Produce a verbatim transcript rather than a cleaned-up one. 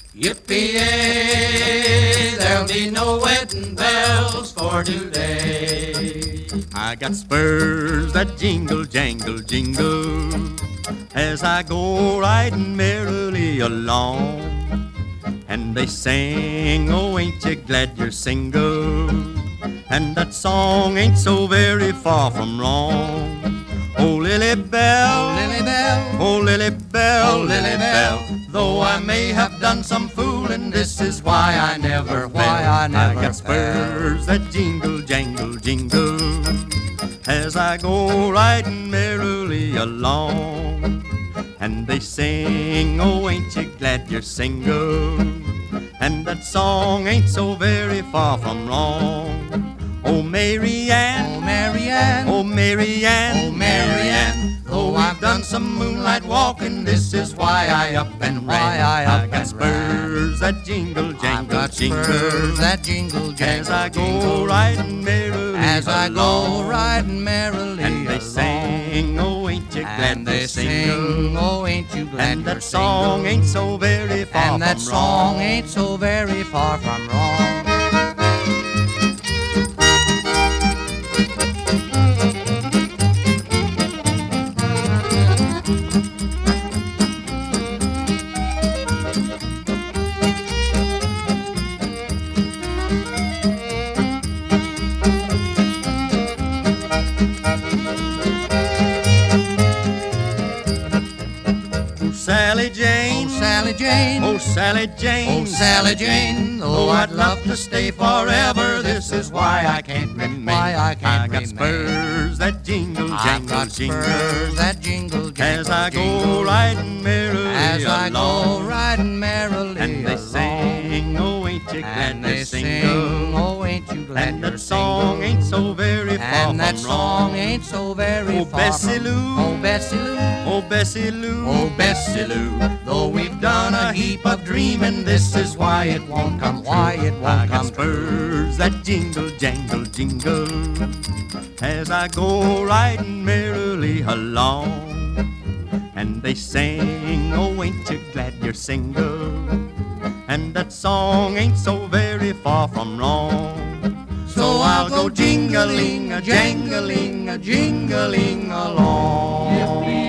Yippee-yay, there'll be no wedding bells for today. I got spurs that jingle, jangle, jingle as I go riding merrily along. And they sing, oh, ain't you glad you're single? And that song ain't so very far from wrong. Oh, Lily Bell, Oh, Lily Bell, oh, Lily Bell, Oh, Lily Bell. though I may have done some fooling, this is why I never Why fell. I never got spurs that jingle, jangle, jingle as I go riding merrily along. And they sing, oh, ain't you glad you're single? And that song ain't so very far from wrong. Oh, Mary Ann, Oh, Mary Ann, oh, Mary Ann, Oh, Mary Ann, though I've done some moonlight walking, this is why I up and Why ran. I up got and spurs that jingle, I've jangle, got jingle spurs that jingle, jangle, as I go jingle. riding merrily As I go along. riding merrily And they along. sing, oh, ain't you glad And you're they single? sing, oh, ain't you glad And you're that song single? ain't so very far And that from song wrong. ain't so very far from wrong. Sally Jane, Oh, Sally Jane, oh, Sally Jane, oh, Sally Jane, oh, I'd love to stay forever. This is why I can't remain. Why I can't I got remain. spurs that jingle, I've jangle, got jingle spurs that jingle, jangle, as I go jingle. riding merrily As I along. go riding merrily And they along. sing, oh, ain't you glad And you're they single? sing, oh, ain't you glad And you're that song single? ain't so very far And from that song wrong. ain't so very Oh, far Bessie from Lou, Oh, Bessie Lou, oh, Bessie Lou, oh, Bessie Lou. though we've done a heap of dreaming, this is why it won't come true. Why it won't I got come spurs that jingle, jangle, jingle as I go riding merrily along. And they sing, oh, ain't you glad you're single? And that song ain't so very far from wrong. So I'll go jingling, a jangling, a jingling along.